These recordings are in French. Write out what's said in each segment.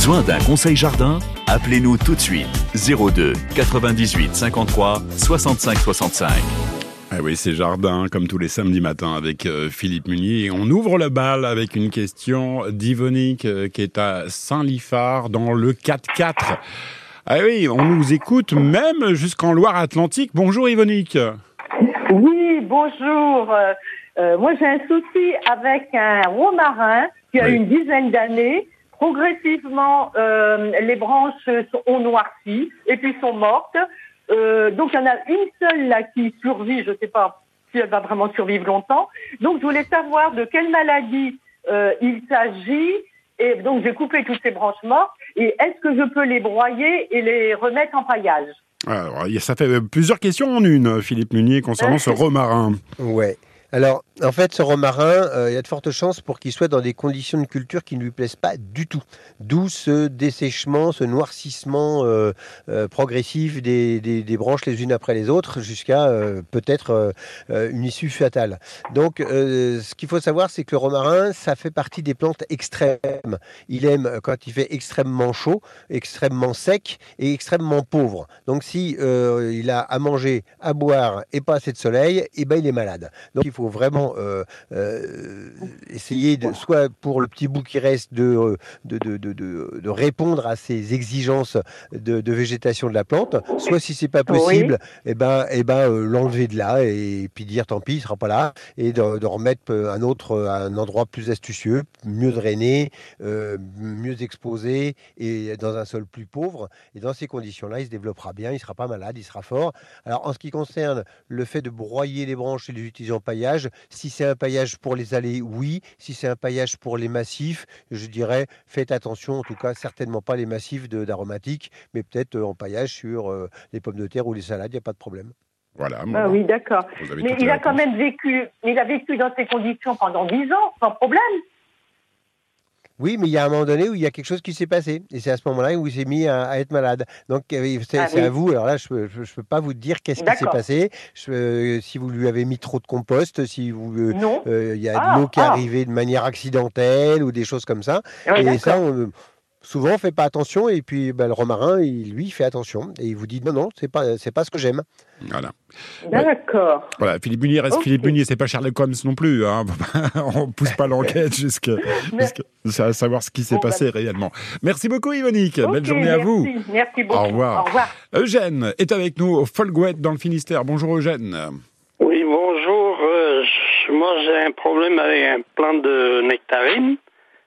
Besoin d'un conseil jardin? Appelez-nous tout de suite. 02 98 53 65 65. Ah oui, c'est jardin, comme tous les samedis matins avec Philippe Munier. Et on ouvre le bal avec une question d'Yvonique qui est à Saint-Liphard dans le 4-4. Ah oui, on nous écoute même jusqu'en Loire-Atlantique. Bonjour Yvonique. Oui, bonjour. Moi, j'ai un souci avec un romarin qui a une dizaine d'années. Progressivement, les branches ont noirci et puis sont mortes. Donc, il y en a une seule là qui survit. Je ne sais pas si elle va vraiment survivre longtemps. Donc, je voulais savoir de quelle maladie il s'agit. Et donc, j'ai coupé toutes ces branches mortes. Et est-ce que je peux les broyer et les remettre en paillage? Alors, ça fait plusieurs questions en une, Philippe Munier, concernant ce romarin. Ouais. Alors, en fait, ce romarin, il y a de fortes chances pour qu'il soit dans des conditions de culture qui ne lui plaisent pas du tout. D'où ce dessèchement, ce noircissement progressif des branches les unes après les autres, jusqu'à peut-être une issue fatale. Donc, ce qu'il faut savoir, c'est que le romarin, ça fait partie des plantes extrêmes. Il aime quand il fait extrêmement chaud, extrêmement sec et extrêmement pauvre. Donc, si il a à manger, à boire et pas assez de soleil, eh ben, il est malade. Donc, il faut vraiment essayer, soit pour le petit bout qui reste, de répondre à ces exigences de végétation de la plante, soit si c'est pas possible, l'enlever de là et puis dire tant pis, il sera pas là, et de remettre un endroit plus astucieux, mieux drainé, mieux exposé et dans un sol plus pauvre. Et dans ces conditions-là, il se développera bien, il sera pas malade, il sera fort. Alors en ce qui concerne le fait de broyer les branches et les utiliser en paillage, si c'est un paillage pour les allées, oui. Si c'est un paillage pour les massifs, je dirais, faites attention. En tout cas, certainement pas les massifs d'aromatiques, mais peut-être en paillage sur les pommes de terre ou les salades, il n'y a pas de problème. Voilà. Ah oui, d'accord. Mais il a quand même vécu dans ces conditions pendant 10 ans, sans problème. Oui, mais il y a un moment donné où il y a quelque chose qui s'est passé. Et c'est à ce moment-là où il s'est mis à être malade. Donc, c'est à vous. Alors là, je peux pas vous dire qu'est-ce qui s'est passé. Si vous lui avez mis trop de compost, si il y a de l'eau qui est arrivée de manière accidentelle ou des choses comme ça. Et ça, souvent, on ne fait pas attention. Et puis, le romarin, lui, il fait attention. Et il vous dit, non, c'est pas ce que j'aime. Voilà. D'accord. Voilà, Philippe Munier reste Philippe Munier, c'est pas Sherlock Holmes non plus. Hein. On pousse pas l'enquête jusqu'à savoir ce qui s'est passé réellement. Merci beaucoup Yvonique. Belle journée à vous. Merci beaucoup. Au revoir. Eugène est avec nous au Folgouette dans le Finistère. Bonjour Eugène. Oui, bonjour. Moi j'ai un problème avec un plant de nectarine.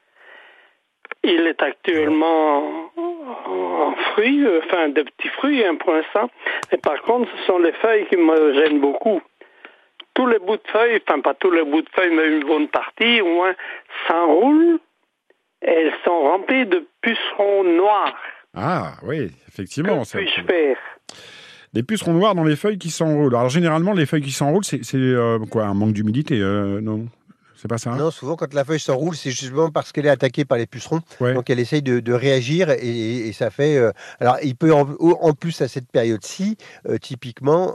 Il est actuellement en fruits, de petits fruits pour l'instant. Et par contre, ce sont les feuilles qui me gênent beaucoup. Tous les bouts de feuilles, pas tous les bouts de feuilles, mais une bonne partie, au moins, s'enroulent. Et elles sont remplies de pucerons noirs. Ah oui, effectivement. Que puis-je faire ? Des pucerons noirs dans les feuilles qui s'enroulent. Alors généralement, les feuilles qui s'enroulent, c'est quoi, un manque d'humidité, non ? C'est pas ça, hein? Non, souvent quand la feuille s'enroule, c'est justement parce qu'elle est attaquée par les pucerons. Ouais. Donc elle essaye de réagir et ça fait... Alors il peut en plus à cette période-ci, typiquement,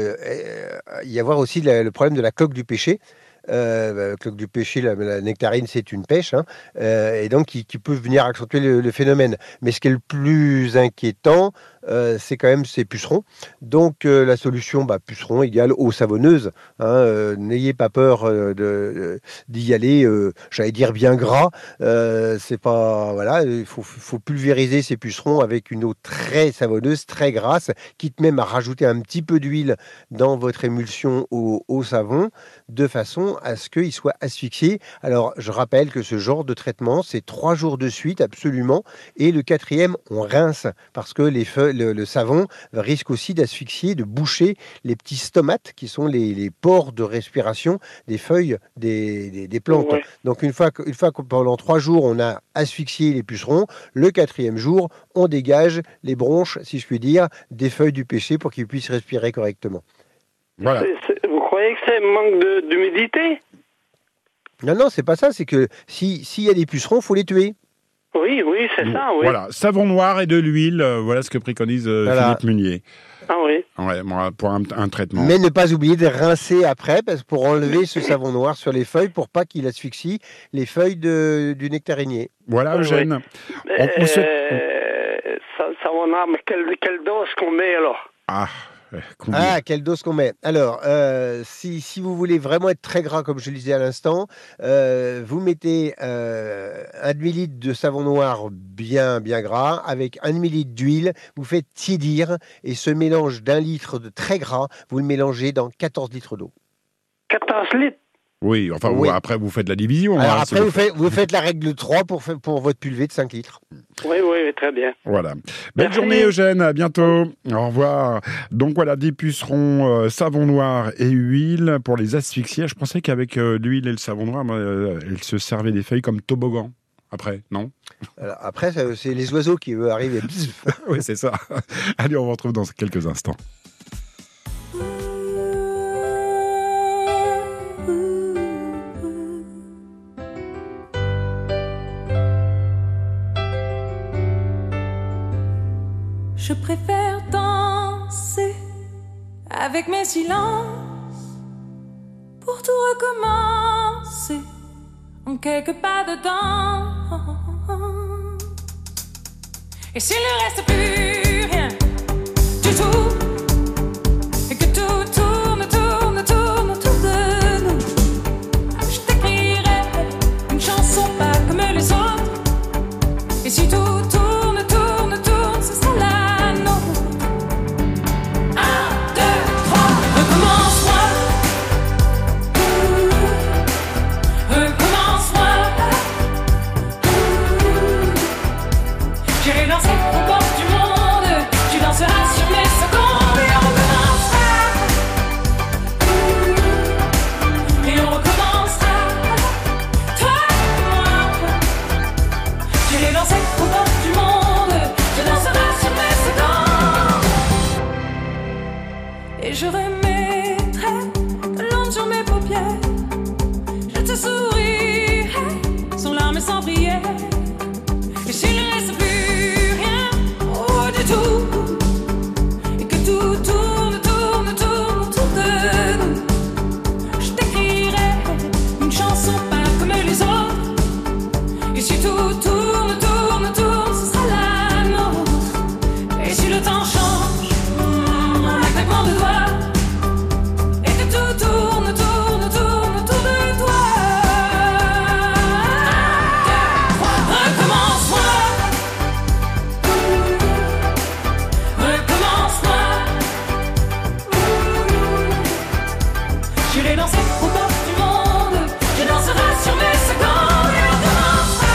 y avoir aussi le problème de la coque du pêcher. Cloque du pêcher, la nectarine, c'est une pêche, hein, et donc qui peut venir accentuer le phénomène. Mais ce qui est le plus inquiétant, c'est quand même ces pucerons. Donc la solution, pucerons égale eau savonneuse. Hein, n'ayez pas peur d'y aller. J'allais dire bien gras. C'est pas il faut pulvériser ces pucerons avec une eau très savonneuse, très grasse, quitte même à rajouter un petit peu d'huile dans votre émulsion au savon, de façon à ce qu'ils soient asphyxiés. Alors, je rappelle que ce genre de traitement, c'est 3 jours de suite, absolument. Et le 4e, on rince, parce que le savon risque aussi d'asphyxier, de boucher les petits stomates, qui sont les pores de respiration des feuilles des plantes. Ouais. Donc, une fois que pendant 3 jours, on a asphyxié les pucerons, le 4e jour, on dégage les bronches, si je puis dire, des feuilles du pêcher pour qu'ils puissent respirer correctement. Voilà. Vous croyez que c'est un manque d'humidité ? Non, c'est pas ça. C'est que s'il y a des pucerons, il faut les tuer. Oui, c'est ça, oui. Voilà, savon noir et de l'huile, voilà ce que préconise Philippe Munier. Ah oui. Ouais, moi, pour un traitement. Mais ne pas oublier de rincer après, parce que pour enlever ce savon noir sur les feuilles, pour pas qu'il asphyxie les feuilles du nectarinier. Voilà, Eugène. Savon noir, mais quelle dose qu'on met alors? Quelle dose qu'on met. Alors, si vous voulez vraiment être très gras, comme je le disais à l'instant, vous mettez un demi-litre de savon noir bien gras avec un demi-litre d'huile. Vous faites tiédir et ce mélange d'1 litre de très gras, vous le mélangez dans 14 litres d'eau. 14 litres? Oui, enfin, Oui. Après, vous faites la division. Alors hein, après, vous faites la règle de 3 pour votre pulvé de 5 litres. Oui, très bien. Voilà. Belle Merci. journée, Eugène. À bientôt. Au revoir. Donc voilà, des pucerons, savon noir et huile pour les asphyxier. Je pensais qu'avec l'huile et le savon noir, elle se servait des feuilles comme toboggan. Après, non? Alors, après, c'est les oiseaux qui arrivent. Oui, c'est ça. Allez, on vous retrouve dans quelques instants. Je préfère danser avec mes silences pour tout recommencer en quelques pas dedans. Et s'il ne reste plus rien du tout, et que tout tourne autour de nous, je t'écrirai une chanson pas comme les autres. Et si tout tourne, ce sera la nôtre. 1, 2, 3, recommence-moi. Recommence-moi. J'irai danser aux portes du monde. Tu danseras sur mes secondes. Et on recommencera. Et on recommencera. Toi et moi. J'irai danser aux portes du monde. Tu danseras sur mes secondes. Et je remettrai de l'encre sur mes paupières. Je te sourirai sans larmes et sans prière. Et s'il ne reste plus rien du tout, et que tout tourne autour de nous, je t'écrirai une chanson pas comme les autres. Et si tout tourne, ce sera la nôtre. Et si le temps change, un claquement de doigts, et que tout tourne autour de toi. Recommence-moi. Recommence-moi. J'irai danser aux portes du monde. Je danserai sur mes secondes. Et on recommencera.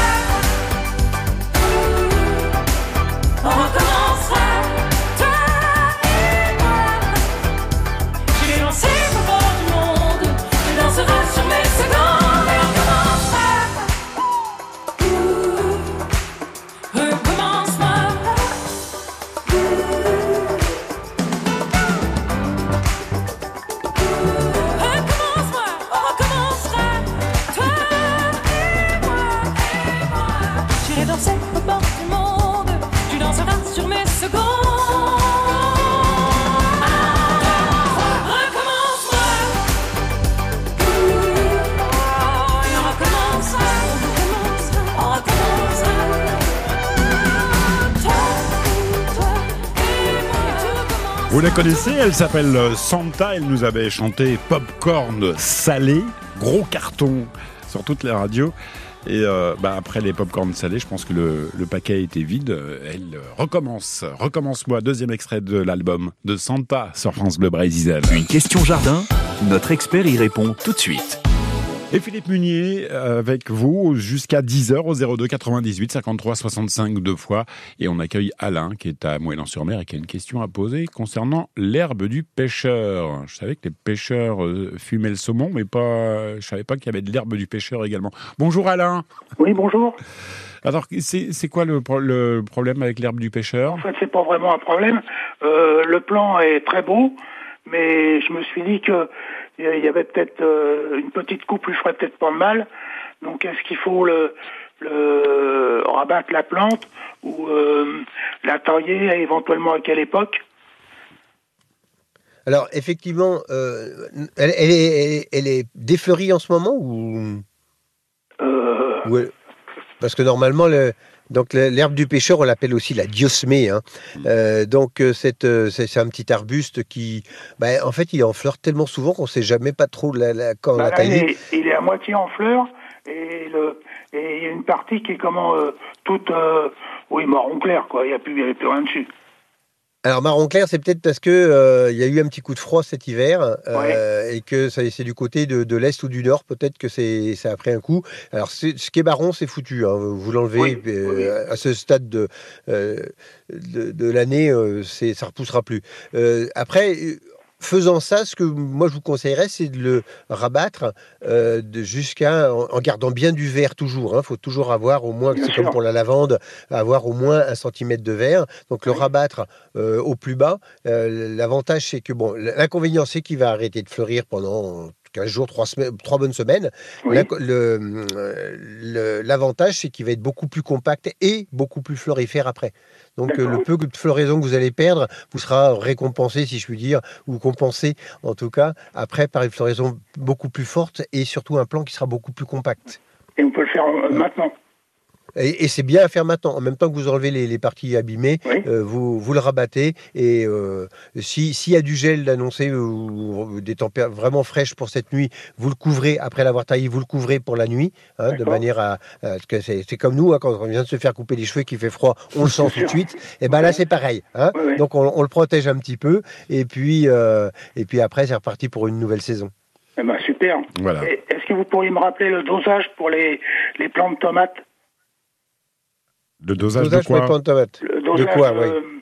On recommencera. Toi et moi. J'irai danser aux portes du monde. Je danserai sur mes secondes. Et on recommencera. Recommence-moi. Recommence-moi, on recommencera. Toi et moi. J'irai danser aux portes du monde. Tu danseras sur mes secondes. Recommence-moi. Et on recommencera. On recommencera. Toi et moi. Vous la connaissez, elle s'appelle Santa, elle nous avait chanté Popcorn salé, gros carton sur toutes les radios. Et après les popcorn salés, je pense que le paquet était vide. Elle recommence. Recommence-moi, deuxième extrait de l'album de Santa sur France Bleu Brésil. Une question jardin, notre expert y répond tout de suite. Et Philippe Munier avec vous jusqu'à 10h au 02 98 53 65 deux fois. Et on accueille Alain qui est à Moëlan-sur-Mer et qui a une question à poser concernant l'herbe du pêcheur. Je savais que les pêcheurs fumaient le saumon, mais je savais pas qu'il y avait de l'herbe du pêcheur également. Bonjour Alain. Oui, bonjour. Alors c'est quoi le problème avec l'herbe du pêcheur? En fait, c'est pas vraiment un problème. Le plan est très beau, mais je me suis dit que il y avait peut-être une petite coupe, lui ferait peut-être pas mal. Donc, est-ce qu'il faut rabattre la plante ou la tailler éventuellement à quelle époque? Alors, effectivement, elle est défleurie en ce moment ou parce que normalement, l'herbe du pêcheur, on l'appelle aussi la diosmée. Hein. C'est un petit arbuste qui, en fait, il est en fleur tellement souvent qu'on ne sait jamais pas trop quand on l'a taillé. Il est à moitié en fleur et il y a une partie qui est toute, marron clair, quoi. Il n'y a plus rien dessus. Alors marron clair, c'est peut-être parce que il y a eu un petit coup de froid cet hiver et que c'est du côté de l'est ou du nord, peut-être que ça a pris un coup. Alors ce qui est marron, c'est foutu. Hein. Vous l'enlevez à ce stade de l'année, ça repoussera plus. Après. Faisant ça, ce que moi je vous conseillerais, c'est de le rabattre en gardant bien du vert toujours. Il faut toujours avoir au moins, c'est comme pour la lavande, avoir au moins 1 centimètre de vert. Donc le rabattre au plus bas. L'avantage, c'est que l'inconvénient, c'est qu'il va arrêter de fleurir pendant 15 jours, 3 bonnes semaines. Oui. L'avantage, c'est qu'il va être beaucoup plus compact et beaucoup plus florifère après. Donc le peu de floraison que vous allez perdre vous sera récompensé, si je puis dire, ou compensé en tout cas, après par une floraison beaucoup plus forte et surtout un plant qui sera beaucoup plus compact. Et on peut le faire maintenant. Et c'est bien à faire maintenant. En même temps que vous enlevez les parties abîmées, vous le rabattez. Et s'il y a du gel d'annoncer ou des températures vraiment fraîches pour cette nuit, vous le couvrez, après l'avoir taillé, vous le couvrez pour la nuit, de manière à... Parce que c'est comme nous, quand on vient de se faire couper les cheveux, qu'il fait froid, on le sent tout de suite. Et là, c'est pareil. Donc, on le protège un petit peu. Et puis après, c'est reparti pour une nouvelle saison. Super. Voilà. Est-ce que vous pourriez me rappeler le dosage pour les plants de tomates? Le dosage de quoi? Le dosage de quoi,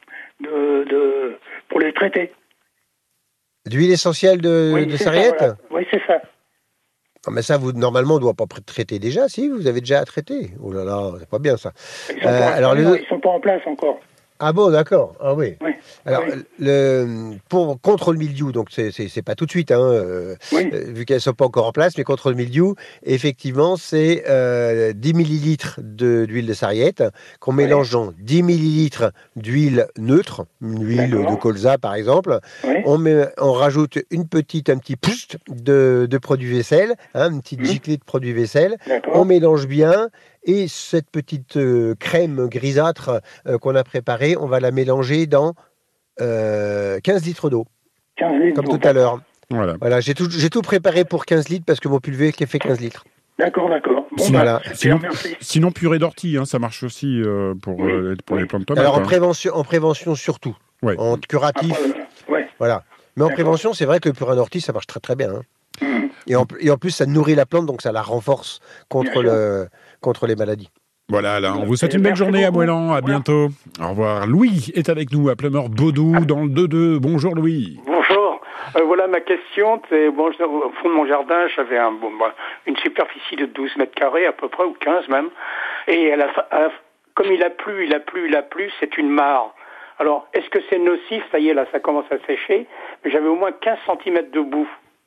pour les traiter. D'huile essentielle de sarriette? Voilà. Oui, c'est ça. Ah, mais ça, normalement, on ne doit pas traiter déjà, si? Vous avez déjà à traiter? Oh là là, c'est pas bien ça. Ils sont pas en place encore. Ah bon, d'accord. Ah oui. Alors, oui. Contre le mildiou, donc c'est pas tout de suite, vu qu'elles ne sont pas encore en place, mais contre le mildiou, effectivement, c'est 10 millilitres d'huile de sarriette qu'on mélange dans 10 millilitres d'huile neutre, une huile de colza par exemple. On rajoute un petit pouce de produit vaisselle, une petite giclée de produit vaisselle. On mélange bien. Et cette petite crème grisâtre qu'on a préparée, on va la mélanger dans 15 litres d'eau. 15 litres comme tout à l'heure. Voilà, j'ai tout préparé pour 15 litres parce que mon pulvé qui fait 15 litres. D'accord. Bon, sinon, purée d'ortie, ça marche aussi pour les plantes de tomates. Alors en prévention surtout. En curatif. Voilà. Mais en prévention, c'est vrai que le purin d'ortie, ça marche très très bien. Et en plus, ça nourrit la plante, donc ça la renforce contre les maladies. Voilà, là, on vous souhaite une belle journée à Moëlan, à bientôt. Au revoir. Louis est avec nous à Pleumeur-Baudou, dans le 2-2. Bonjour Louis. Bonjour. Voilà ma question. Au fond de mon jardin, j'avais une superficie de 12 mètres carrés à peu près, ou 15 même. Et comme il a plu, c'est une mare. Alors, est-ce que c'est nocif? Ça y est, là, ça commence à sécher. Mais j'avais au moins 15 cm de boue.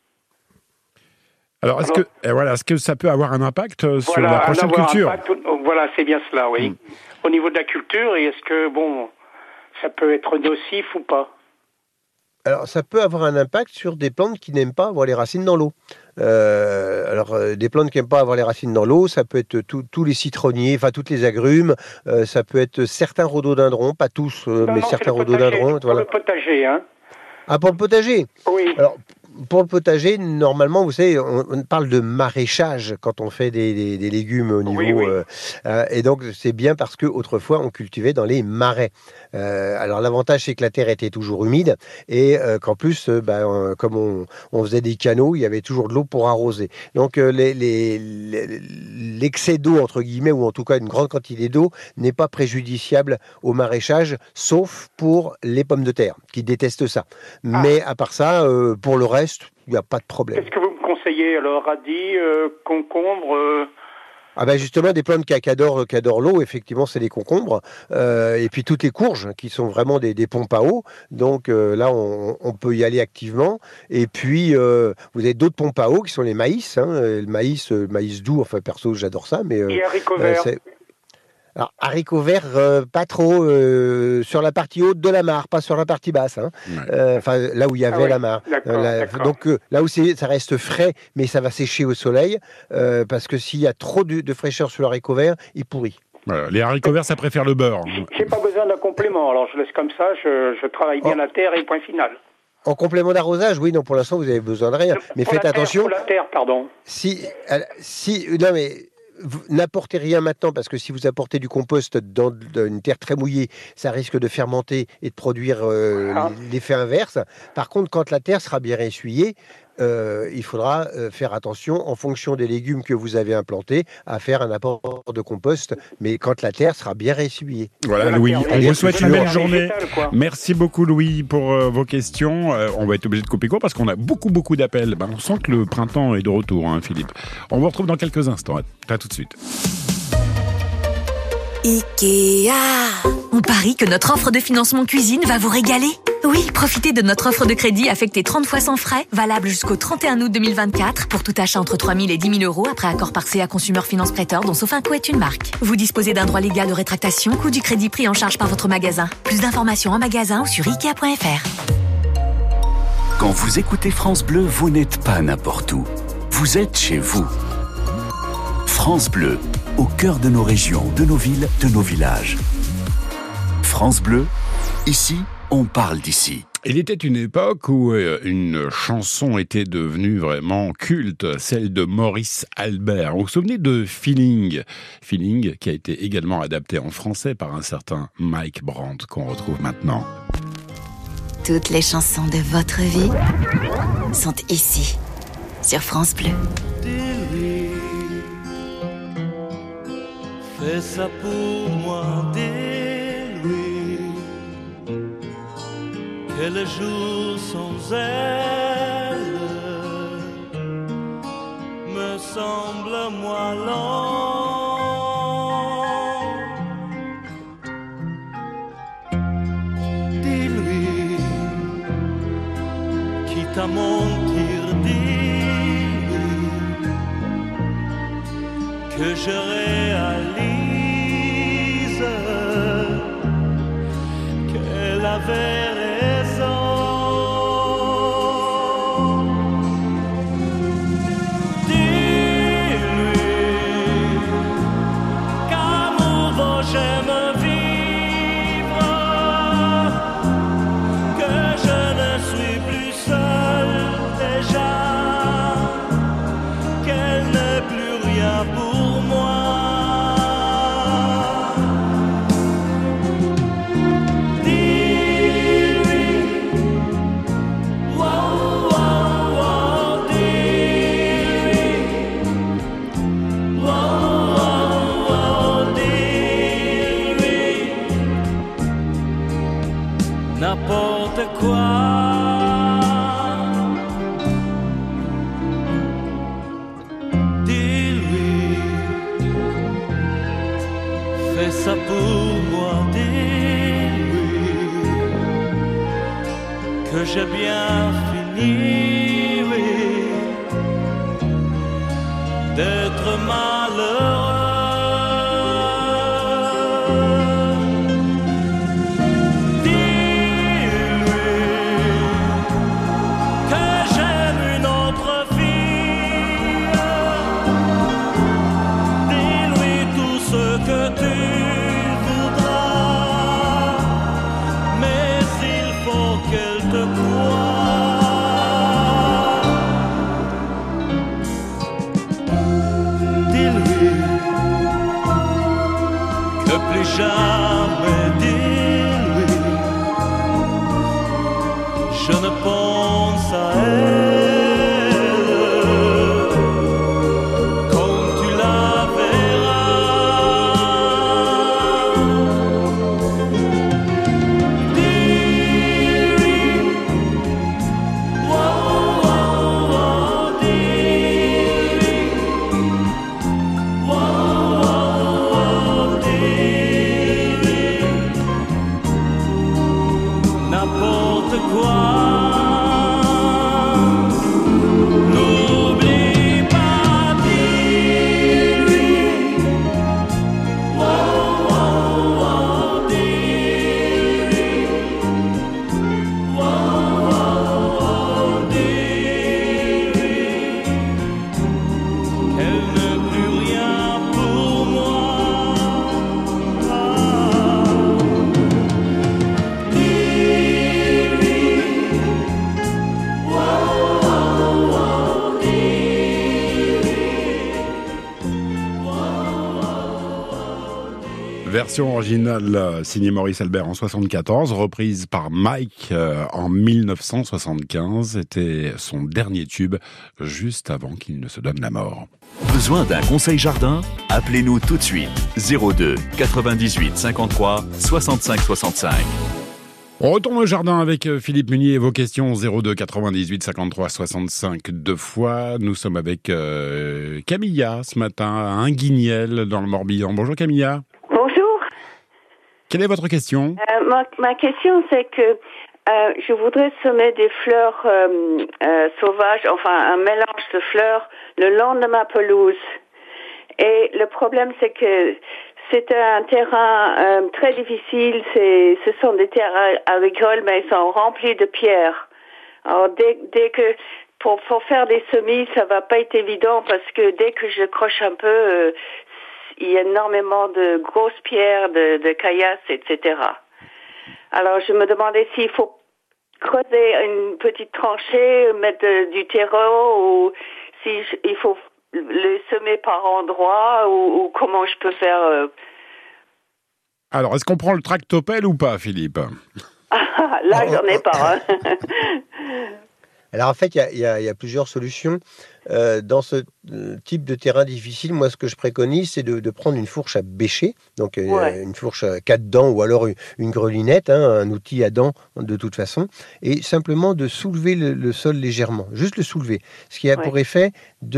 Alors, est-ce que ça peut avoir un impact sur la prochaine culture? Voilà, c'est bien cela, oui. Au niveau de la culture, et est-ce que, ça peut être nocif ou pas? Alors, ça peut avoir un impact sur des plantes qui n'aiment pas avoir les racines dans l'eau. Des plantes qui n'aiment pas avoir les racines dans l'eau, ça peut être tous les citronniers, toutes les agrumes, ça peut être certains rhododendrons, pas tous, mais certains rhododendrons. Pour le potager, hein. Ah, pour le potager? Oui. Alors, pour le potager, normalement, vous savez, on parle de maraîchage quand on fait des légumes au niveau... et donc, c'est bien parce qu'autrefois, on cultivait dans les marais. Alors, l'avantage, c'est que la terre était toujours humide et qu'en plus, comme on faisait des canaux, il y avait toujours de l'eau pour arroser. Donc, l'excès d'eau, entre guillemets, ou en tout cas une grande quantité d'eau, n'est pas préjudiciable au maraîchage, sauf pour les pommes de terre, qui détestent ça. Mais à part ça, pour le reste, il n'y a pas de problème. Qu'est-ce que vous me conseillez alors? Radis, concombre, Ah ben justement, des plantes qui adorent l'eau, effectivement, c'est les concombres. Et puis toutes les courges, qui sont vraiment des pompes à eau. Donc là, on peut y aller activement. Et puis, vous avez d'autres pompes à eau qui sont les maïs. Le maïs doux, enfin perso, j'adore ça. Mais, et haricots verts. Alors, haricots verts, pas trop sur la partie haute de la mare, pas sur la partie basse. Enfin, là où il y avait la mare. D'accord. Donc, là où ça reste frais, mais ça va sécher au soleil, parce que s'il y a trop de fraîcheur sur le haricot vert, il pourrit. Voilà. Les haricots verts, ça préfère le beurre. J'ai pas besoin d'un complément, alors je laisse comme ça, je travaille bien la terre et point final. En complément d'arrosage, oui, non, pour l'instant, vous avez besoin de rien. Mais faites attention. Pour la terre, pardon. Non, mais n'apportez rien maintenant, parce que si vous apportez du compost dans une terre très mouillée, ça risque de fermenter et de produire l'effet inverse. Par contre, quand la terre sera bien essuyée, il faudra faire attention, en fonction des légumes que vous avez implantés, à faire un apport de compost, mais quand la terre sera bien essuyée. Voilà, Louis, on vous souhaite une belle journée. Merci beaucoup, Louis, pour vos questions. On va être obligé de couper court parce qu'on a beaucoup d'appels. On sent que le printemps est de retour, Philippe. On vous retrouve dans quelques instants. À tout de suite. Ikea. On parie que notre offre de financement cuisine va vous régaler. Oui, profitez de notre offre de crédit affectée 30 fois sans frais, valable jusqu'au 31 août 2024 pour tout achat entre 3 000 et 10 000 euros après accord par CA Consumer Finance Prêteur dont Sofinco est une marque. Vous disposez d'un droit légal de rétractation, coût du crédit pris en charge par votre magasin. Plus d'informations en magasin ou sur Ikea.fr. Quand vous écoutez France Bleu, vous n'êtes pas n'importe où. Vous êtes chez vous. France Bleu, au cœur de nos régions, de nos villes, de nos villages. France Bleu, ici, on parle d'ici. Il était une époque où une chanson était devenue vraiment culte, celle de Maurice Albert. Vous vous souvenez de Feeling ? Feeling qui a été également adapté en français par un certain Mike Brandt qu'on retrouve maintenant. Toutes les chansons de votre vie sont ici, sur France Bleu. Fais ça pour moi, dis-lui que le jour sans elle me semble moins long. Dis-lui quitte à mentir, dis-lui que je réalise qu'elle avait raison. Dis-lui qu'amour j'aime vivre, que je ne suis plus seul déjà, qu'elle n'est plus rien pour moi. N'importe quoi. Dis-lui, fais ça pour moi, dis-lui que j'ai bien fini, oui, d'être malheureux. Qu'elle te croit. n'importe quoi. N'oublie pas dis-lui, oh, oh, oh, dis-lui, oh, oh, oh, dis-lui, qu'elle ne plus rien pour moi. Version originale signée Maurice Albert en 74, reprise par Mike en 1975. C'était son dernier tube, juste avant qu'il ne se donne la mort. Besoin d'un conseil jardin? Appelez-nous tout de suite. 02 98 53 65 65. On retourne au jardin avec Philippe Munier et vos questions 02 98 53 65 deux fois. Nous sommes avec Camilla ce matin à Inguignel dans le Morbihan. Bonjour Camilla. Bonjour. Quelle est votre question? Ma question c'est que je voudrais semer des fleurs sauvages, enfin un mélange de fleurs le long de ma pelouse. Et le problème c'est que c'est un terrain très difficile. Ce sont des terrains agricoles, mais ils sont remplis de pierres. Alors dès que pour faire des semis, ça va pas être évident parce que dès que je croche un peu, il y a énormément de grosses pierres, de caillasses, etc. Alors je me demandais s'il faut creuser une petite tranchée, mettre du terreau, ou il faut le semer par endroit, ou comment je peux faire. Alors, est-ce qu'on prend le tractopelle ou pas, Philippe? Là, j'en ai pas. Hein. Alors en fait, il y a plusieurs solutions. Dans ce type de terrain difficile, moi, ce que je préconise, c'est de prendre une fourche à bêcher, donc une fourche à 4 dents, ou alors une grelinette, un outil à dents de toute façon, et simplement de soulever le sol légèrement, juste le soulever, ce qui a pour effet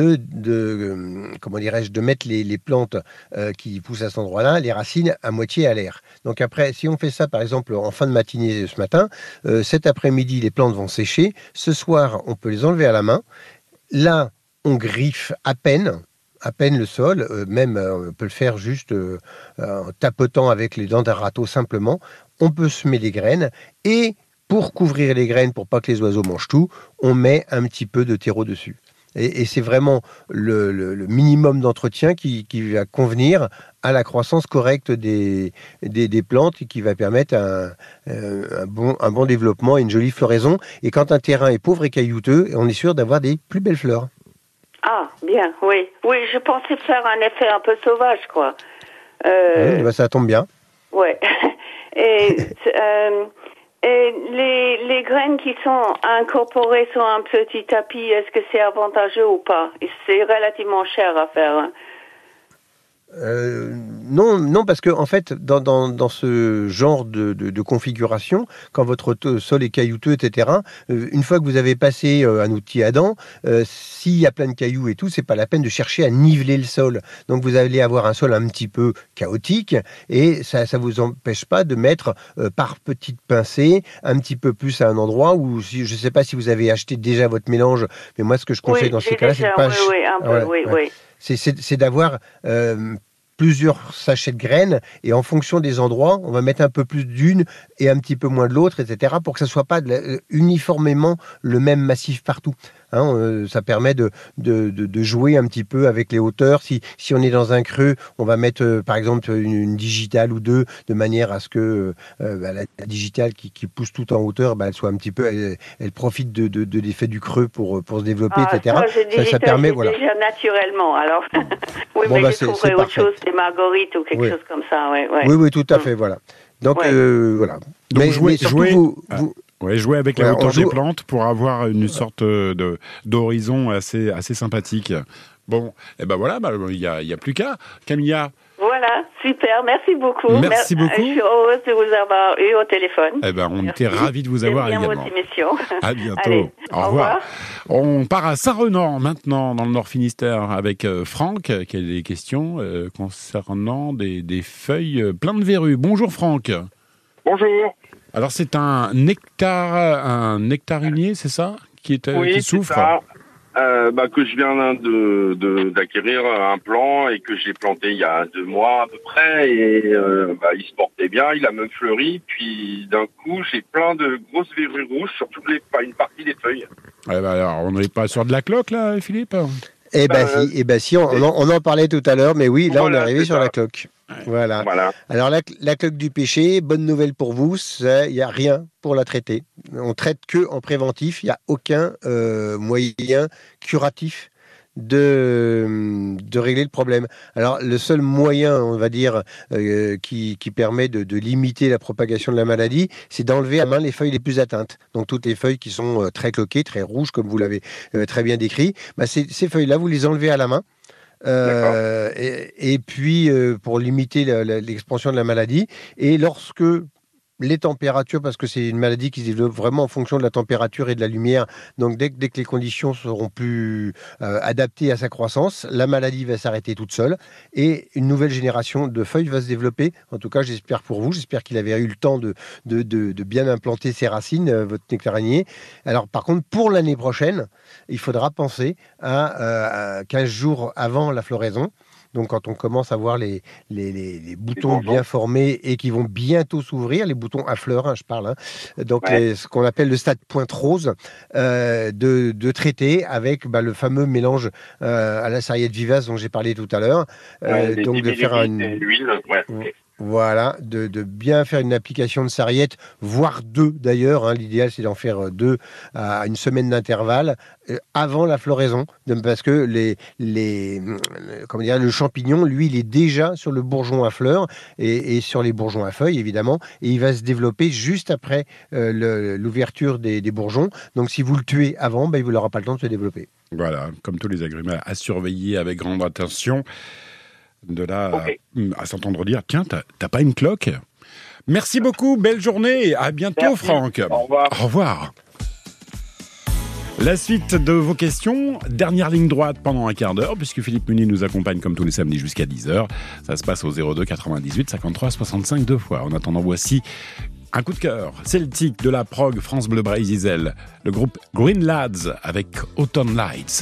comment dirais-je, de mettre les plantes qui poussent à cet endroit-là, les racines à moitié à l'air. Donc après, si on fait ça, par exemple, en fin de matinée ce matin, cet après-midi, les plantes vont sécher. Ce soir, on peut les enlever à la main. Là, on griffe à peine le sol, on peut le faire juste en tapotant avec les dents d'un râteau simplement. On peut semer des graines et pour couvrir les graines, pour pas que les oiseaux mangent tout, on met un petit peu de terreau dessus. Et c'est vraiment le minimum d'entretien qui va convenir à la croissance correcte des plantes et qui va permettre un bon développement et une jolie floraison. Et quand un terrain est pauvre et caillouteux, on est sûr d'avoir des plus belles fleurs. Ah, bien, oui. Oui, je pensais faire un effet un peu sauvage, quoi. Oui, ça tombe bien. Ouais. Et les graines qui sont incorporées sur un petit tapis, est-ce que c'est avantageux ou pas? C'est relativement cher à faire. Hein. Non, parce que en fait, dans ce genre de configuration, quand votre sol est caillouteux, etc., une fois que vous avez passé un outil à dents, s'il y a plein de cailloux et tout, c'est pas la peine de chercher à niveler le sol. Donc vous allez avoir un sol un petit peu chaotique et ça vous empêche pas de mettre par petites pincées un petit peu plus à un endroit où, je sais pas si vous avez acheté déjà votre mélange, mais moi ce que je conseille dans ces cas-là, c'est de pas... Oui. C'est d'avoir plusieurs sachets de graines et en fonction des endroits, on va mettre un peu plus d'une et un petit peu moins de l'autre, etc. pour que ça ne soit pas uniformément le même massif partout. Ça permet de jouer un petit peu avec les hauteurs. Si on est dans un creux, on va mettre par exemple une digitale ou deux de manière à ce que la digitale qui pousse tout en hauteur, elle soit un petit peu, elle profite de l'effet du creux pour se développer, etc. Ça permet, déjà naturellement. Alors, oui, mais je trouverais autre chose, des marguerites ou quelque chose comme ça. Oui, tout à fait, voilà. Donc voilà. Donc mais surtout jouer avec la hauteur des plantes pour avoir une sorte d'horizon assez sympathique. Bon, et ben voilà, il y a plus qu'à. Camilla. Voilà, super, merci beaucoup. Merci beaucoup. Je suis heureuse de vous avoir eu au téléphone. Eh ben, on était ravis de vous avoir également. Votre émission. À bientôt. Allez, au revoir. On part à Saint-Renan maintenant, dans le Nord Finistère, avec Franck, qui a des questions concernant des feuilles pleines de verrues. Bonjour Franck. Bonjour. Alors c'est un nectarinier, c'est ça qui souffre. Ça. Que je viens d'acquérir un plant et que j'ai planté il y a 2 mois à peu près et il se portait bien, il a même fleuri, puis d'un coup j'ai plein de grosses verrues rouges sur une partie des feuilles. Alors on n'est pas sur de la cloque là, Philippe? Si, on en parlait tout à l'heure, mais oui, là on est arrivé sur la cloque. Voilà. Alors la cloque du pêcher, bonne nouvelle pour vous, il n'y a rien pour la traiter. On traite que en préventif, il n'y a aucun moyen curatif de régler le problème. Alors le seul moyen, on va dire, qui permet de limiter la propagation de la maladie, c'est d'enlever à main les feuilles les plus atteintes. Donc toutes les feuilles qui sont très cloquées, très rouges, comme vous l'avez très bien décrit, ces feuilles-là, vous les enlevez à la main. Et puis pour limiter l'expansion de la maladie, et lorsque les températures, parce que c'est une maladie qui se développe vraiment en fonction de la température et de la lumière, donc dès que les conditions seront plus adaptées à sa croissance, la maladie va s'arrêter toute seule et une nouvelle génération de feuilles va se développer. En tout cas, j'espère pour vous, j'espère qu'il avait eu le temps de bien implanter ses racines, votre nectarinier. Alors par contre, pour l'année prochaine, il faudra penser à 15 jours avant la floraison. Donc quand on commence à voir les boutons bien formés et qui vont bientôt s'ouvrir, les boutons à fleurs, je parle, donc ce qu'on appelle le stade pointe rose, de traiter avec le fameux mélange à la sarriette vivace dont j'ai parlé tout à l'heure. Donc de faire l'huile, Voilà, de bien faire une application de sarriette, voire 2 d'ailleurs. L'idéal, c'est d'en faire 2 à une semaine d'intervalle avant la floraison, parce que le champignon, lui, il est déjà sur le bourgeon à fleurs et sur les bourgeons à feuilles, évidemment, et il va se développer juste après l'ouverture des bourgeons. Donc, si vous le tuez avant, il n'aura pas le temps de se développer. Voilà, comme tous les agrumes, à surveiller avec grande attention. De là à s'entendre dire, tiens, t'as pas une cloque? Merci beaucoup, belle journée, à bientôt. Merci. Franck. Au revoir. Au revoir. La suite de vos questions, dernière ligne droite pendant un quart d'heure, puisque Philippe Munier nous accompagne comme tous les samedis jusqu'à 10h. Ça se passe au 02 98 53 65 2 fois. En attendant, voici un coup de cœur celtique de la prog France Bleu Brésil, le groupe Green Lads avec Autumn Lights.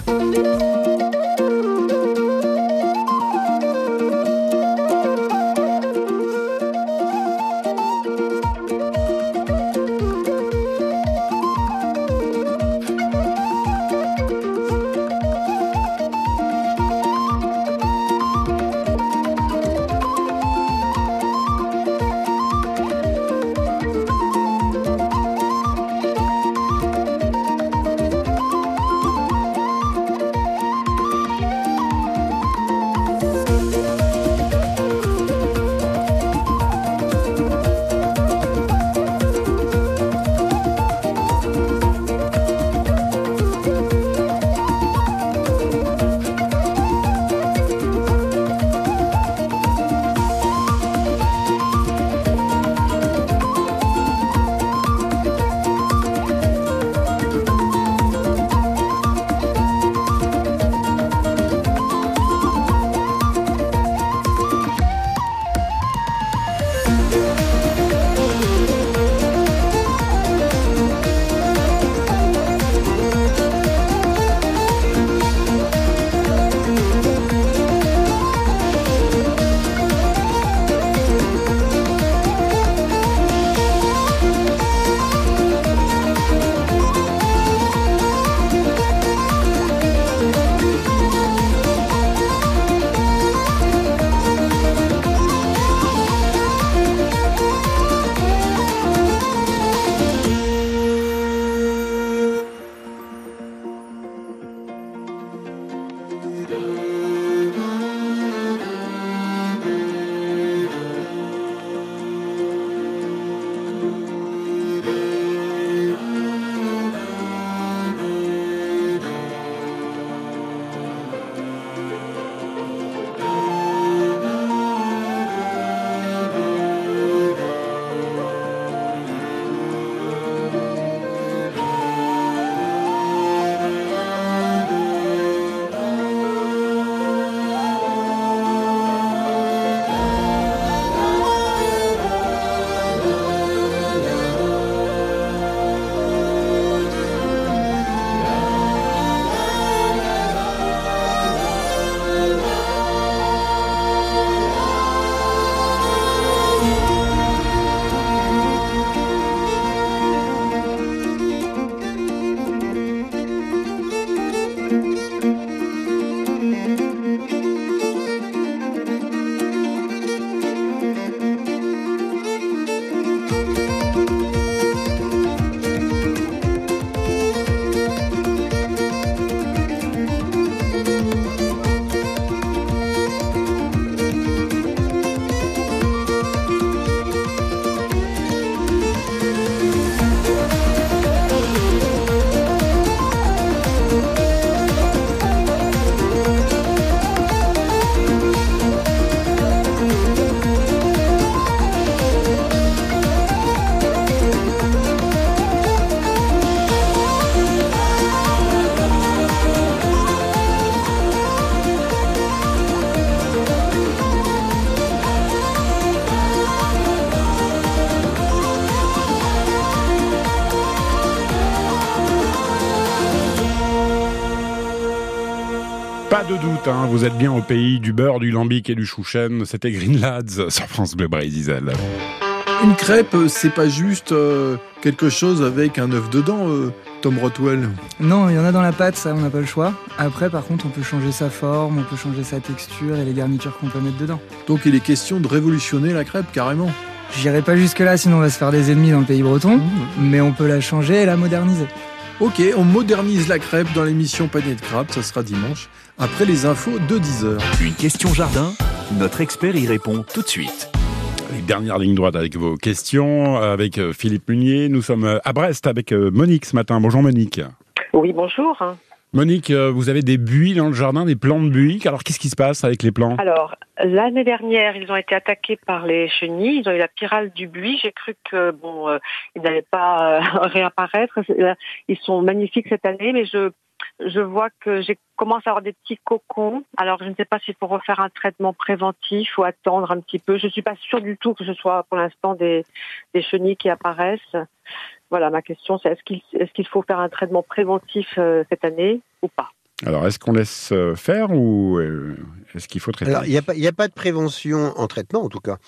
Pas de doute, hein, vous êtes bien au pays du beurre, du lambic et du chouchen. C'était Green Lads sur France Bleu Brésil. Une crêpe, c'est pas juste quelque chose avec un œuf dedans, Tom Rotwell. Non, il y en a dans la pâte, ça, on n'a pas le choix. Après, par contre, on peut changer sa forme, on peut changer sa texture et les garnitures qu'on peut mettre dedans. Donc il est question de révolutionner la crêpe, carrément. J'irai pas jusque-là, sinon on va se faire des ennemis dans le pays breton, mais on peut la changer et la moderniser. Ok, on modernise la crêpe dans l'émission Panier de Crabe, ça sera dimanche, après les infos de 10h. Une question jardin, notre expert y répond tout de suite. Dernière ligne droite avec vos questions, avec Philippe Munier. Nous sommes à Brest avec Monique ce matin. Bonjour Monique. Oui, bonjour. Monique, vous avez des buis dans le jardin, des plants de buis. Alors qu'est-ce qui se passe avec les plants ? Alors, l'année dernière, ils ont été attaqués par les chenilles. Ils ont eu la pyrale du buis. J'ai cru que ils n'allaient pas réapparaître. Ils sont magnifiques cette année, mais je vois que j'ai commencé à avoir des petits cocons. Alors, je ne sais pas s'il faut refaire un traitement préventif ou attendre un petit peu. Je suis pas sûre du tout que ce soit pour l'instant des chenilles qui apparaissent. Voilà, ma question, c'est est-ce qu'il faut faire un traitement préventif cette année ou pas ? Alors, est-ce qu'on laisse faire ou est-ce qu'il faut traiter ? Alors, il n'y a pas de prévention en traitement, en tout cas.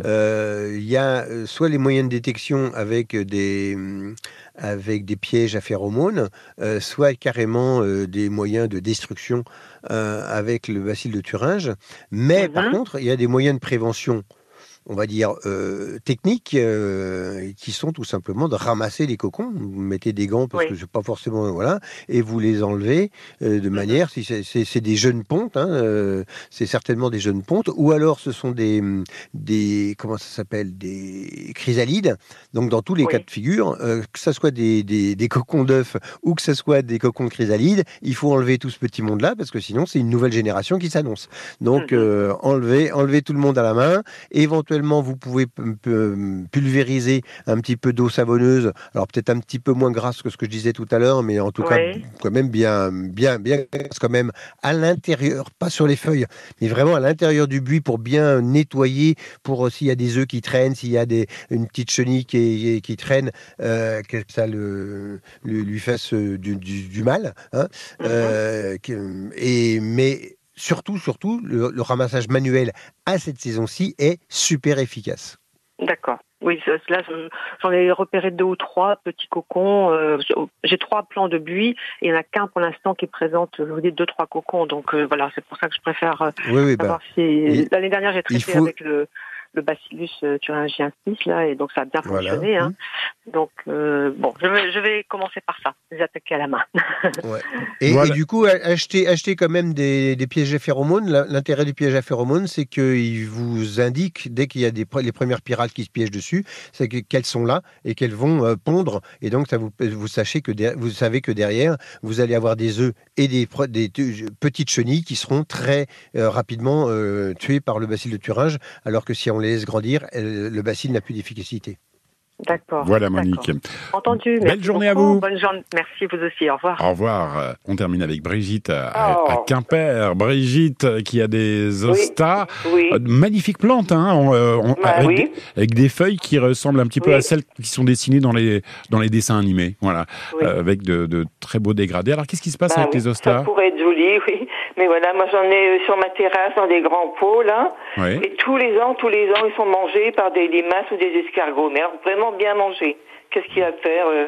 Il y a soit les moyens de détection avec des pièges à phéromones, soit carrément des moyens de destruction avec le bacille de Thuringe. Mais par contre, il y a des moyens de prévention, on va dire, techniques, qui sont tout simplement de ramasser les cocons. Vous mettez des gants parce que c'est pas forcément, voilà, et vous les enlevez de manière, si c'est des jeunes pontes, hein, c'est certainement des jeunes pontes, ou alors ce sont des comment ça s'appelle, des chrysalides. Donc dans tous les cas de figure, que ça soit des cocons d'œufs ou que ce soit des cocons de chrysalides, il faut enlever tout ce petit monde-là parce que sinon c'est une nouvelle génération qui s'annonce. Donc enlevez tout le monde à la main. Éventuellement, vous pouvez pulvériser un petit peu d'eau savonneuse, alors peut-être un petit peu moins grasse que ce que je disais tout à l'heure, mais en tout cas quand même bien quand même à l'intérieur, pas sur les feuilles, mais vraiment à l'intérieur du buis pour bien nettoyer, pour s'il y a des œufs qui traînent, s'il y a une petite chenille qui traîne, que ça lui fasse du mal, hein. Mais surtout, le ramassage manuel à cette saison-ci est super efficace. D'accord. Oui, là, j'en ai repéré 2 ou 3 petits cocons. J'ai 3 plants de buis et il n'y en a qu'un pour l'instant qui présente, je vous dis, 2-3 cocons. Donc voilà, c'est pour ça que je préfère savoir si... L'année dernière, j'ai traité avec le Bacillus thuringiensis, là, et donc ça a bien fonctionné. Hein. Donc, je vais commencer par ça, les attaquer à la main. Et du coup, acheter quand même des pièges à phéromones. L'intérêt du piège à phéromones, c'est qu'il vous indique, dès qu'il y a les premières pyrales qui se piègent dessus, c'est qu'elles sont là et qu'elles vont pondre. Et donc, vous savez que derrière, vous allez avoir des œufs et des petites chenilles qui seront très rapidement tuées par le bacille de Thuringe, alors que si on les laisse grandir, le bacille n'a plus d'efficacité. D'accord. Voilà Monique. Entendu. Belle journée à vous. Bonne journée. Merci, vous aussi. Au revoir. Au revoir. On termine avec Brigitte à Quimper. Brigitte qui a des ostas. Oui. Magnifique plante, hein, avec des feuilles qui ressemblent un petit peu à celles qui sont dessinées dans les dessins animés. Voilà. Avec de très beaux dégradés. Alors qu'est-ce qui se passe avec les ostas ? Ça pourrait être joli, oui. Mais voilà, moi j'en ai sur ma terrasse dans des grands pots, là. Oui. Et tous les ans, ils sont mangés par des limaces ou des escargots. Mais alors, vraiment bien mangés. Qu'est-ce qu'il y a à faire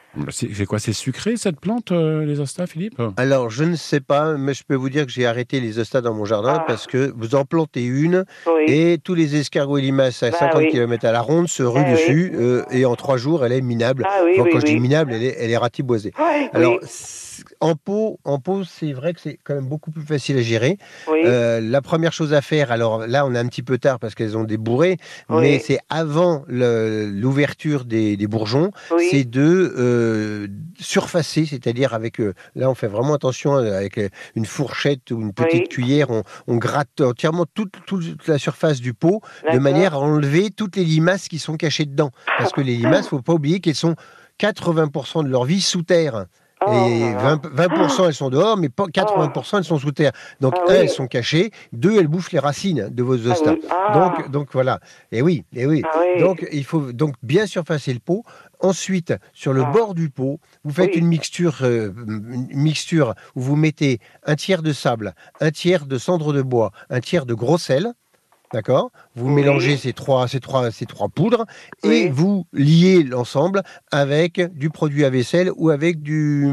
C'est quoi, c'est sucré cette plante, les Ostas, Philippe? Alors, je ne sais pas, mais je peux vous dire que j'ai arrêté les Ostas dans mon jardin parce que vous en plantez une et tous les escargots et limaces à 50 km à la ronde se ruent dessus et en 3 jours, elle est minable. Quand je dis minable, elle est ratiboisée. Alors, en pot, c'est vrai que c'est quand même beaucoup plus facile à gérer. La première chose à faire, alors là, on est un petit peu tard parce qu'elles ont des bourrées, mais c'est avant l'ouverture des bourgeons, c'est de surfacer, c'est-à-dire avec, là on fait vraiment attention avec une fourchette ou une petite cuillère, on gratte entièrement toute la surface du pot de manière à enlever toutes les limaces qui sont cachées dedans. Parce que les limaces, il ne faut pas oublier qu'elles sont 80% de leur vie sous terre. Et 20% elles sont dehors, mais 80% elles sont sous terre. Donc elles sont cachées, 2 elles bouffent les racines de vos Ostas. Donc voilà. Et oui. Donc il faut donc bien surfacer le pot. Ensuite, sur le bord du pot, vous faites une mixture où vous mettez un tiers de sable, un tiers de cendre de bois, un tiers de gros sel. D'accord ? Vous mélangez ces trois poudres et vous liez l'ensemble avec du produit à vaisselle ou avec du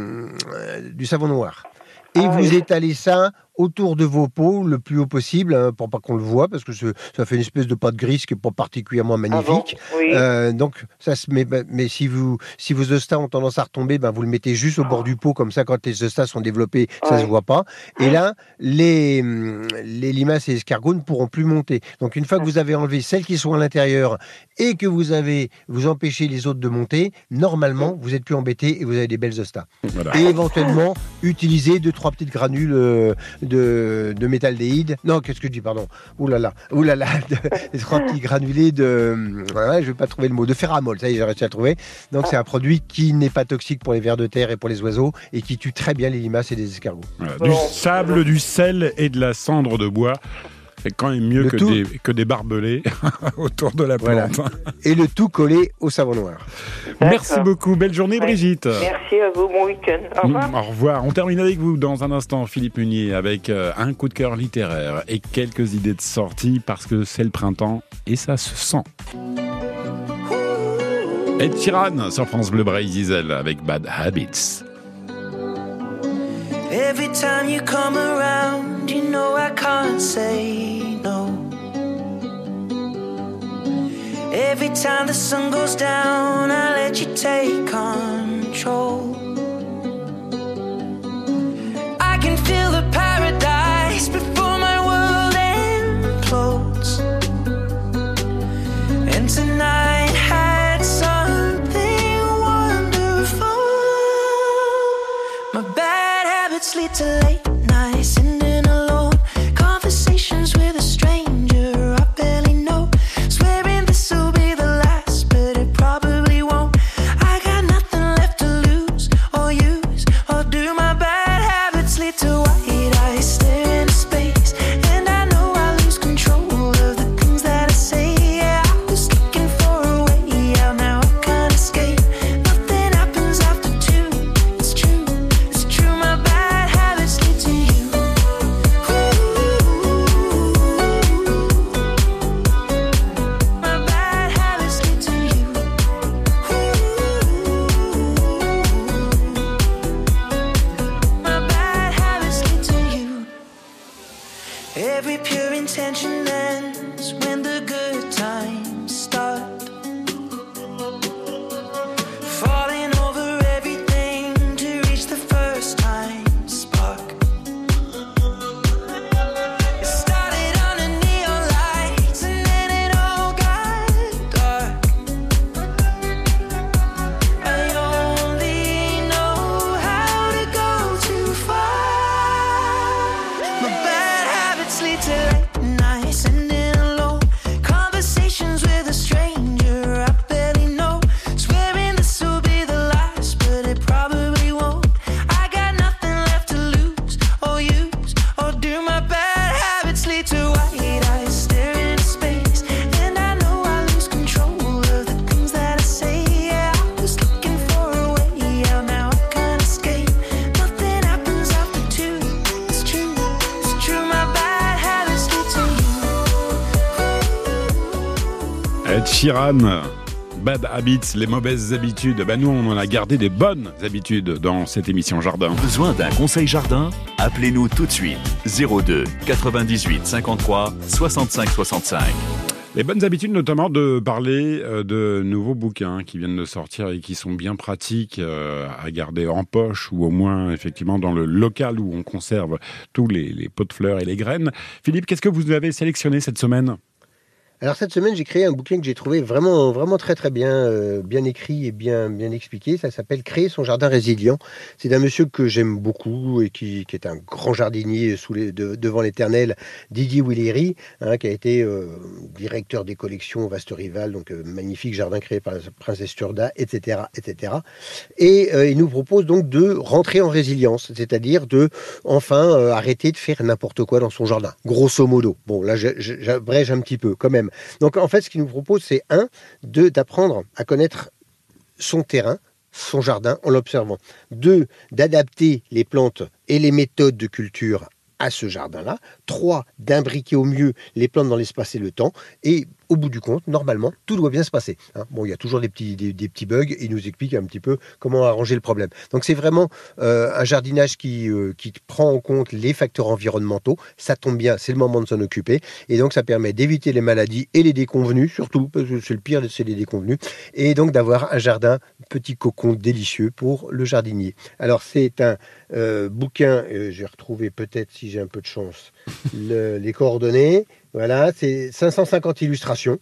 savon noir. Et vous étalez ça autour de vos pots le plus haut possible, hein, pour pas qu'on le voit, parce que ça fait une espèce de pâte grise qui n'est pas particulièrement magnifique. Donc ça se met, mais si vos Ostas ont tendance à retomber, vous le mettez juste au bord du pot, comme ça quand les Ostas sont développés, ça se voit pas. Et là, les limaces et les escargots ne pourront plus monter. Donc une fois que vous avez enlevé celles qui sont à l'intérieur et que vous empêchez les autres de monter, normalement vous êtes plus embêté et vous avez des belles Ostas. Et éventuellement utiliser 2-3 petites granules de métaldéhyde. Non, qu'est-ce que je dis, pardon. Ouh là là, les 3 petits granulés je vais pas trouver le mot, de ferramol, ça y est, j'ai réussi à le trouver. Donc c'est un produit qui n'est pas toxique pour les vers de terre et pour les oiseaux et qui tue très bien les limaces et les escargots. Voilà, du sable, du sel et de la cendre de bois. C'est quand même mieux que des barbelés autour de la plante. Voilà. Et le tout collé au savon noir. Merci beaucoup. Belle journée, Brigitte. Merci à vous. Bon week-end. Au revoir. Au revoir. On termine avec vous dans un instant, Philippe Munier, avec un coup de cœur littéraire et quelques idées de sortie parce que c'est le printemps et ça se sent. Ed Sheeran sur France Bleu Brésil avec Bad Habits. Every time you come around, you know I can't say no. Every time the sun goes down, I let you take control. I can feel the paradise before my world implodes. And tonight had something wonderful. My bad habits lead to late nights, sitting alone, conversations with a stranger I barely know, swearing this will be the last, but it probably won't. I got nothing left to lose or use, or do. My bad habits lead to white eyes stare into space, and I know I lose control of the things that I say. Yeah, I was looking for a way out, now I can't escape. Nothing happens after 2. It's true, my bad habits lead to you. My bad habits lead to you. My bad habits lead to you. Every pure intention ends when the good times start. Falling over everything to reach the first time spark. It started under neon lights and then it all got dark. I only know how to go too far. My bad habits lead to late nights, sitting alone, conversations with a stranger I barely know, swearing this will be the last, but it probably won't. I got nothing left to lose or use, or do. My bad habits lead to white eyes staring into space, and I know I lose control of the things that I say. Yeah, I was looking for a way out, now I can't escape. Nothing happens after 2. It's true, my bad habits lead to you. Ed Sheeran, Bad Habits, les mauvaises habitudes. Nous, on en a gardé des bonnes habitudes dans cette émission Jardin. Besoin d'un conseil jardin? Appelez-nous tout de suite. 02 98 53 65 65. Les bonnes habitudes, notamment de parler de nouveaux bouquins qui viennent de sortir et qui sont bien pratiques à garder en poche ou au moins effectivement dans le local où on conserve tous les pots de fleurs et les graines. Philippe, qu'est-ce que vous avez sélectionné cette semaine ? Alors cette semaine, j'ai créé un bouquin que j'ai trouvé vraiment, vraiment très très bien, bien écrit et bien expliqué. Ça s'appelle « Créer son jardin résilient ». C'est d'un monsieur que j'aime beaucoup et qui est un grand jardinier devant l'éternel, Didier Willery, qui a été directeur des collections Vaste Rival, donc magnifique jardin créé par la princesse Turda, etc., etc. Et il nous propose donc de rentrer en résilience, c'est-à-dire de enfin arrêter de faire n'importe quoi dans son jardin, grosso modo. Bon, là, j'abrège un petit peu quand même. Donc en fait, ce qu'il nous propose, c'est d'apprendre à connaître son terrain, son jardin en l'observant. 2, d'adapter les plantes et les méthodes de culture à ce jardin-là. 3, d'imbriquer au mieux les plantes dans l'espace et le temps. Et au bout du compte, normalement, tout doit bien se passer. Bon, il y a toujours des petits bugs. Il nous explique un petit peu comment arranger le problème. Donc c'est vraiment un jardinage qui prend en compte les facteurs environnementaux. Ça tombe bien, c'est le moment de s'en occuper. Et donc ça permet d'éviter les maladies et les déconvenues, surtout, parce que c'est le pire, c'est les déconvenues. Et donc d'avoir un jardin, petit cocon délicieux pour le jardinier. Alors c'est un bouquin, j'ai retrouvé peut-être, si j'ai un peu de chance, les coordonnées. Voilà, c'est 550 illustrations,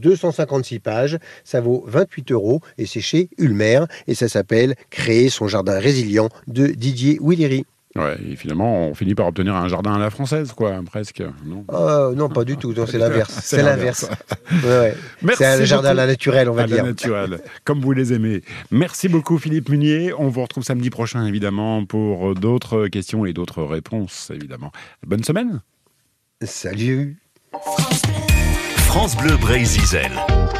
256 pages, ça vaut 28 € et c'est chez Ulmer et ça s'appelle « Créer son jardin résilient » de Didier Willery. Ouais, et finalement, on finit par obtenir un jardin à la française, quoi, presque. Non, non pas du tout, non, c'est l'inverse. C'est l'inverse. Ouais. C'est un jardin à la naturelle, on va dire. À la naturelle, comme vous les aimez. Merci beaucoup, Philippe Munier. On vous retrouve samedi prochain, évidemment, pour d'autres questions et d'autres réponses, évidemment. Bonne semaine. Salut. France Bleu Brésil.